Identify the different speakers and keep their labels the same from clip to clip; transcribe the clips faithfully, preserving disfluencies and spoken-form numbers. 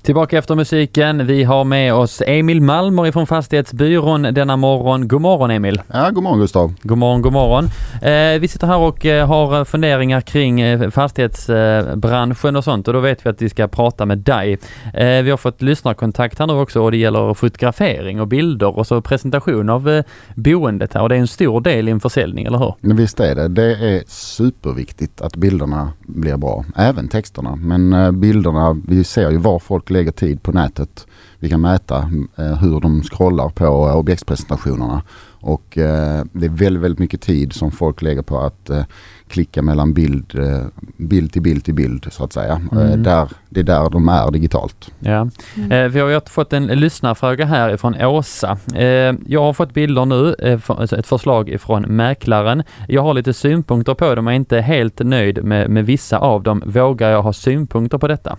Speaker 1: Tillbaka efter musiken. Vi har med oss Emil Malmer från Fastighetsbyrån denna morgon. God morgon Emil.
Speaker 2: Ja, god morgon Gustav.
Speaker 1: God morgon, god morgon. Eh, vi sitter här och eh, har funderingar kring eh, fastighetsbranschen och sånt och då vet vi att vi ska prata med dig. Eh, vi har fått lyssnarkontakt här nu också och det gäller fotografering och bilder och så presentation av eh, boendet här och det är en stor del i en försäljning, eller hur?
Speaker 2: Men visst är det. Det är superviktigt att bilderna blir bra. Även texterna. Men eh, bilderna, vi ser ju var folk lägger tid på nätet. Vi kan mäta eh, hur de scrollar på eh, objektspresentationerna. Och eh, det är väldigt, väldigt mycket tid som folk lägger på att eh, klicka mellan bild, eh, bild till bild till bild så att säga. Mm. Eh, där, det är där de är digitalt.
Speaker 1: Ja. Mm. Eh, vi har ju fått en lyssnarfråga här från Åsa. Eh, jag har fått bilder nu, eh, ett förslag från mäklaren. Jag har lite synpunkter på dem och är inte helt nöjd med, med vissa av dem. Vågar jag ha synpunkter på detta?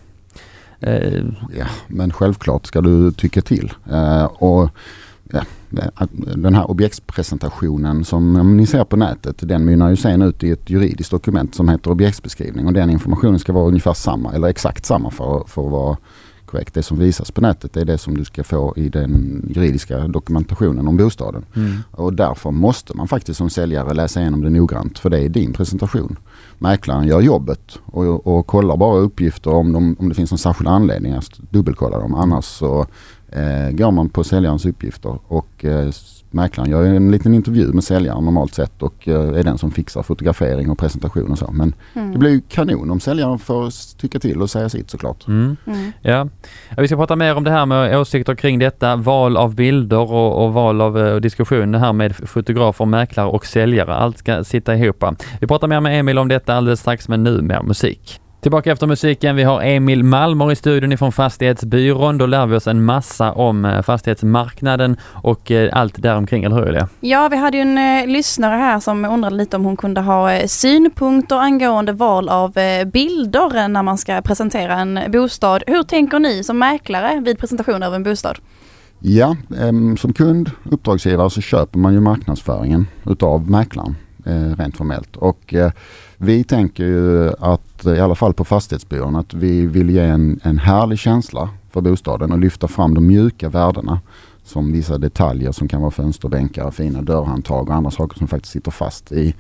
Speaker 2: Eh. Ja, men självklart ska du tycka till. Eh, och ja, den här objektspresentationen som ni ser på nätet, den mynnar ju sen ut i ett juridiskt dokument som heter objektsbeskrivning och den informationen ska vara ungefär samma eller exakt samma för, för att vara korrekt. Det som visas på nätet är det som du ska få i den juridiska dokumentationen om bostaden. Mm. Och därför måste man faktiskt som säljare läsa igenom det noggrant för det är din presentation. Mäklaren gör jobbet och, och kollar bara uppgifter om, de, om det finns en särskild anledning att dubbelkolla dem. Annars så eh, går man på säljarens uppgifter och eh, mäklaren gör en liten intervju med säljaren normalt sett och eh, är den som fixar fotografering och presentation och så. Men mm. det blir ju kanon om säljaren får tycka till och säga sitt såklart.
Speaker 1: Mm. Mm. Ja. ja, vi ska prata mer om det här med åsikter kring detta, val av bilder och, och val av och diskussion här med fotografer, mäklare och säljare. Allt ska sitta ihop. Vi pratar mer med Emil om detta alldeles strax, men nu mer musik. Tillbaka efter musiken. Vi har Emil Malmer i studion från Fastighetsbyrån. Då lär vi oss en massa om fastighetsmarknaden och allt däromkring, eller hur är det?
Speaker 3: Ja, vi hade ju en eh, lyssnare här som undrade lite om hon kunde ha eh, synpunkter angående val av eh, bilder när man ska presentera en bostad. Hur tänker ni som mäklare vid presentation av en bostad?
Speaker 2: Ja, eh, som kund, uppdragsgivare så köper man ju marknadsföringen utav mäklaren. Eh, rent formellt. Och eh, vi tänker ju att i alla fall på Fastighetsbyrån att vi vill ge en, en härlig känsla för bostaden och lyfta fram de mjuka värdena som vissa detaljer som kan vara fönsterbänkar, fina dörrhandtag och andra saker som faktiskt sitter fast i,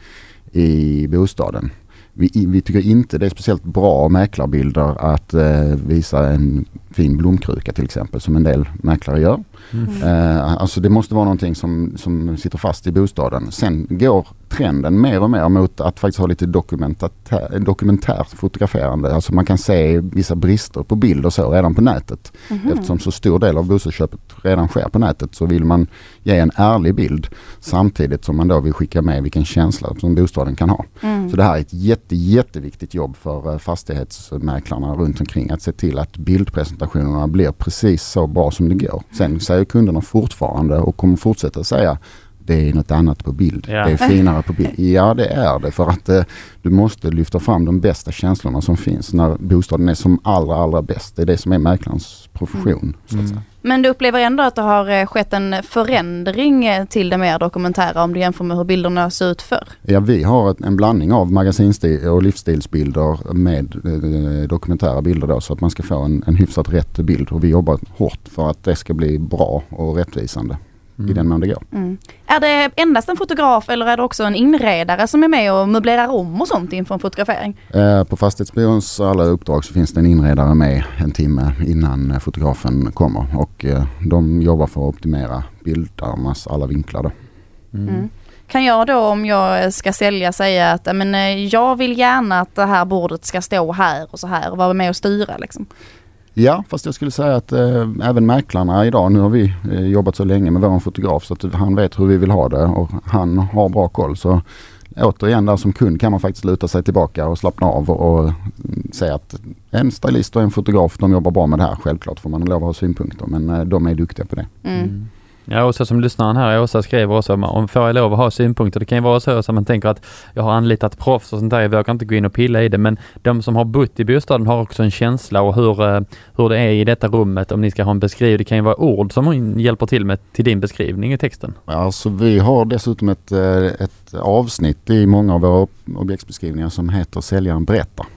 Speaker 2: i bostaden. Vi, vi tycker inte det är speciellt bra mäklarbilder att eh, visa en fin blomkruka till exempel som en del mäklare gör. Mm. Eh, alltså det måste vara någonting som, som sitter fast i bostaden. Sen går trenden mer och mer mot att faktiskt ha lite dokumentär, dokumentärt fotograferande. Alltså man kan se vissa brister på bild och så redan på nätet. Mm. Eftersom så stor del av bostadsköpet redan sker på nätet så vill man ge en ärlig bild samtidigt som man då vill skicka med vilken känsla som bostaden kan ha. Mm. Så det här är ett jätte, jätteviktigt jobb för fastighetsmäklarna runt omkring att se till att bildpresentationerna blir precis så bra som det går. Sen säger kunderna fortfarande och kommer fortsätta säga det är något annat på bild. Ja. Det är finare på bild. Ja, det är det. För att eh, du måste lyfta fram de bästa känslorna som finns när bostaden är som allra, allra bäst. Det är det som är mäklarens profession. Mm. Så att säga.
Speaker 3: Men du upplever ändå att det har skett en förändring till det mer dokumentära om du jämför med hur bilderna ser ut förr?
Speaker 2: Ja, vi har ett, en blandning av magasinstil och livsstilsbilder med eh, dokumentära bilder då, så att man ska få en, en hyfsat rätt bild. Och vi jobbar hårt för att det ska bli bra och rättvisande. Mm. I den mån det går.
Speaker 3: Mm. Är det endast en fotograf eller är det också en inredare som är med och möblerar om och sånt inför en fotografering?
Speaker 2: Eh, på Fastighetsbyråns alla uppdrag så finns det en inredare med en timme innan fotografen kommer och eh, de jobbar för att optimera bildernas alla vinklar.
Speaker 3: Mm. Mm. Kan jag då om jag ska sälja säga att men, jag vill gärna att det här bordet ska stå här och så här och vara med och styra liksom?
Speaker 2: Ja, fast jag skulle säga att eh, även mäklarna idag, nu har vi eh, jobbat så länge med vår fotograf så att han vet hur vi vill ha det och han har bra koll. Så återigen där som kund kan man faktiskt luta sig tillbaka och slappna av och, och säga att en stylist och en fotograf, de jobbar bra med det här. Självklart får man lov att ha synpunkter, men eh, de är duktiga på det.
Speaker 3: Mm. Mm.
Speaker 1: Ja, och så som lyssnaren här, Åsa skriver också om får jag lov att ha synpunkter. Det kan ju vara så att man tänker att jag har anlitat proffs och sånt där, jag vågar inte gå in och pilla i det, men de som har bott i bostaden har också en känsla och hur, hur det är i detta rummet om ni ska ha en beskrivning. Det kan ju vara ord som hjälper till med till din beskrivning i texten.
Speaker 2: Alltså vi har dessutom ett, ett avsnitt i många av våra objektsbeskrivningar som heter Säljaren berättar.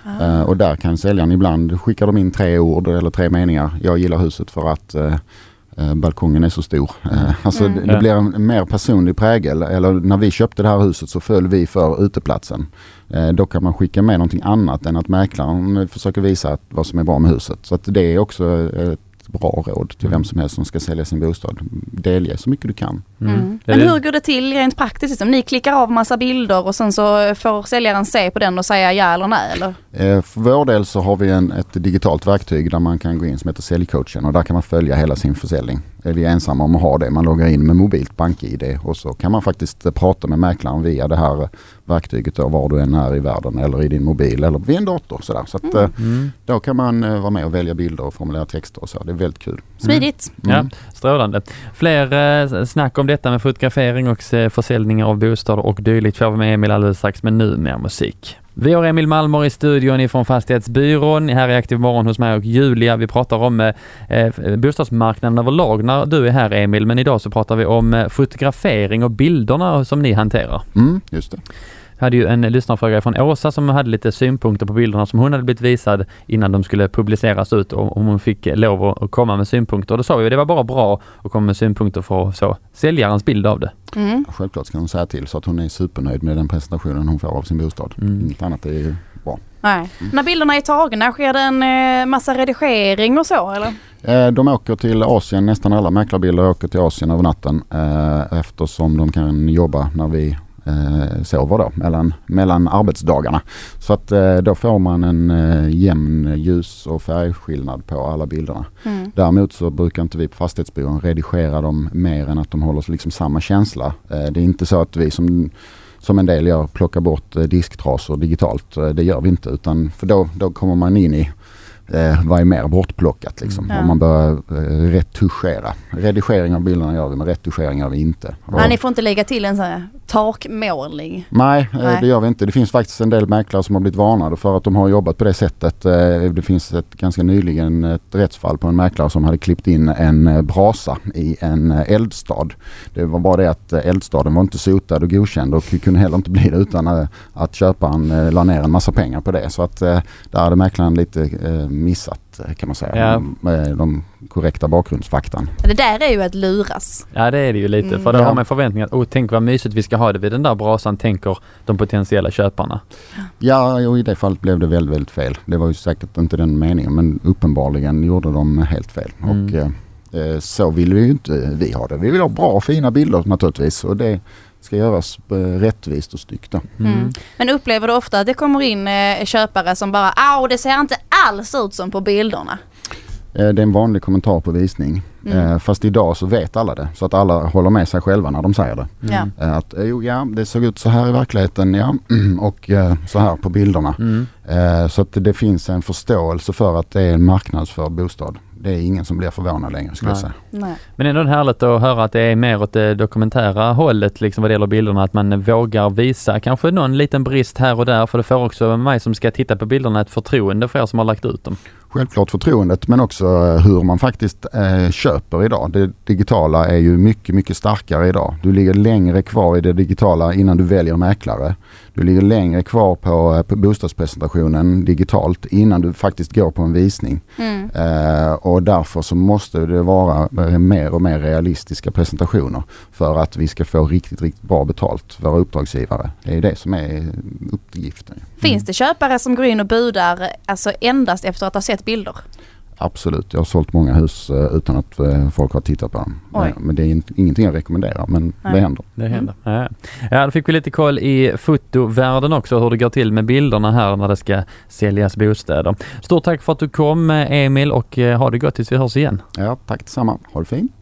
Speaker 2: Ah. Uh, och där kan säljaren ibland skicka dem in tre ord eller tre meningar. Jag gillar huset för att uh, uh, balkongen är så stor. Uh, alltså mm. det, det blir en mer personlig prägel. Eller när vi köpte det här huset så föll vi för uteplatsen. Uh, då kan man skicka med någonting annat än att mäklaren försöker visa att, vad som är bra med huset. Så att det är också uh, bra råd till mm. vem som helst som ska sälja sin bostad. Delge så mycket du kan.
Speaker 3: Mm. Mm. Men hur går det till rent praktiskt? Liksom? Ni klickar av massa bilder och sen så får säljaren se på den och säga ja eller nej? Eller?
Speaker 2: Eh, för vår del så har vi en, ett digitalt verktyg där man kan gå in som heter Säljcoachen och där kan man följa hela sin försäljning. Är vi ensamma om att ha det. Man loggar in med mobilt bank-I D och så kan man faktiskt prata med mäklaren via det här verktyget då, var du än är i världen eller i din mobil eller vid en dator. Sådär. Så att, mm. då kan man uh, vara med och välja bilder och formulera texter och så. Det är väldigt kul.
Speaker 3: Smidigt.
Speaker 1: Mm. Ja, strålande. Fler uh, snack om detta med fotografering och uh, försäljningar av bostäder och dylikt får vi med Emil alldeles strax, men nu mer musik. Vi har Emil Malmer i studion ifrån Fastighetsbyrån. Här är Aktiv morgon hos mig och Julia. Vi pratar om eh, bostadsmarknaden överlag när du är här, Emil. Men idag så pratar vi om eh, fotografering och bilderna som ni hanterar.
Speaker 2: Mm, just det.
Speaker 1: Jag hade ju en lyssnarfråga från Åsa som hade lite synpunkter på bilderna som hon hade blivit visad innan de skulle publiceras ut, och om hon fick lov att komma med synpunkter. Då sa vi att det var bara bra att komma med synpunkter för att så säljarens bild av det.
Speaker 3: Mm.
Speaker 2: Självklart ska hon säga till så att hon är supernöjd med den presentationen hon får av sin bostad. Mm. Inget annat är ju bra.
Speaker 3: Nej. Mm. När bilderna är tagna, sker det en eh, massa redigering och så, eller?
Speaker 2: Eh, de åker till Asien, nästan alla mäklarbilder åker till Asien över natten eh, eftersom de kan jobba när vi Eh, sover då, mellan, mellan arbetsdagarna. Så att eh, då får man en eh, jämn ljus- och färgskillnad på alla bilderna. Mm. Däremot så brukar inte vi på Fastighetsbyrån redigera dem mer än att de håller liksom samma känsla. Eh, det är inte så att vi som, som en del gör plockar bort eh, disktrasor digitalt. Eh, det gör vi inte, utan för då, då kommer man in i Eh, vad är mer bortplockat liksom. Mm. Om man börjar eh, retuschera. Redigering av bilderna gör vi, men retuschering gör vi inte.
Speaker 3: Nej, ni får inte lägga till en sån här takmålning.
Speaker 2: Nej, eh, Nej, det gör vi inte. Det finns faktiskt en del mäklare som har blivit varnade för att de har jobbat på det sättet. Eh, det finns ett, ganska nyligen ett rättsfall på en mäklare som hade klippt in en eh, brasa i en eh, eldstad. Det var bara det att eh, eldstaden var inte sotad och godkänd och kunde heller inte bli det utan eh, att köparen eh, la ner en massa pengar på det. Så att eh, där hade mäklaren lite eh, missat, kan man säga,
Speaker 1: ja.
Speaker 2: med de korrekta bakgrundsfaktan.
Speaker 3: Det där är ju att luras.
Speaker 1: Ja, det är det ju lite. Mm. För då ja. har man förväntningar att, oh, tänk vad mysigt vi ska ha det vid den där brasan, tänker de potentiella köparna.
Speaker 2: Ja, och i det fallet blev det väldigt, väldigt fel. Det var ju säkert inte den meningen, men uppenbarligen gjorde de helt fel. Mm. Och eh, så vill vi ju inte vi ha det. Vi vill ha bra, fina bilder naturligtvis, och det ska göras rättvist och snyggt.
Speaker 3: Mm. Mm. Men upplever du ofta att det kommer in eh, köpare som bara, au, det ser inte alls ut som på bilderna?
Speaker 2: Eh, det är en vanlig kommentar på visning. Mm. Eh, fast idag så vet alla det. Så att alla håller med sig själva när de säger det.
Speaker 3: Mm.
Speaker 2: Eh, att eh, jo, ja, det såg ut så här i verkligheten, ja. Och eh, så här på bilderna. Mm. Eh, så att det finns en förståelse för att det är en marknadsförd bostad. Det är ingen som blir förvånad längre, skulle
Speaker 3: Nej.
Speaker 2: jag säga.
Speaker 3: Nej.
Speaker 1: Men ändå härligt att höra att det är mer åt det dokumentära hållet liksom vad det gäller bilderna, att man vågar visa kanske någon liten brist här och där, för det får också mig som ska titta på bilderna ett förtroende för er som har lagt ut dem.
Speaker 2: Självklart förtroendet, men också hur man faktiskt eh, köper idag. Det digitala är ju mycket, mycket starkare idag. Du ligger längre kvar i det digitala innan du väljer mäklare. Du ligger längre kvar på, på bostadspresentationen digitalt innan du faktiskt går på en visning. Mm. Eh, och därför så måste det vara mer och mer realistiska presentationer för att vi ska få riktigt, riktigt bra betalt för våra uppdragsgivare. Det är det som är uppgiften. Mm.
Speaker 3: Finns det köpare som går in och budar alltså endast efter att ha sett bilder?
Speaker 2: Absolut. Jag har sålt många hus uh, utan att uh, folk har tittat på dem. Uh, men det är in- ingenting jag rekommenderar, men Nej. det händer.
Speaker 1: Det händer. Mm. Ja. Ja, då fick vi lite koll i fotovärlden också, hur det går till med bilderna här när det ska säljas bostäder. Stort tack för att du kom, Emil, och uh, ha det gott tills vi hörs igen.
Speaker 2: Ja, tack detsamma. Ha det fint.